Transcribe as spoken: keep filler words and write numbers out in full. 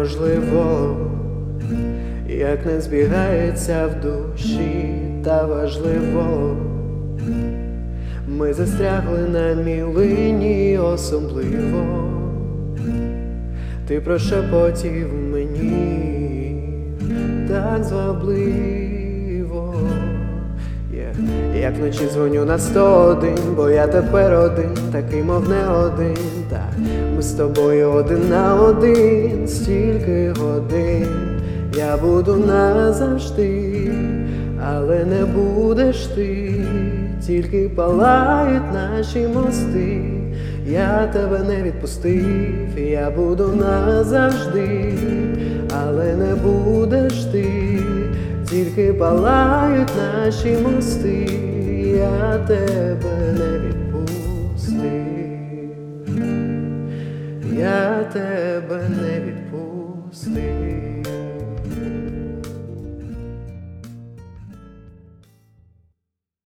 неможливо, як не збігається в душі, та важливо. Ми застрягли на мілині особливо. Ти прошепотів мені так звабливо. Yeah. Як вночі дзвоню на сто один, бо я тепер один, такий мов не один. Так, ми з тобою один на один, стільки годин. Я буду назавжди, але не будеш ти. Тільки палають наші мости. Я тебе не відпустив, я буду назавжди, але не будеш ти. Тільки палають наші мости. Я тебе не відпустив, я тебе не відпустив.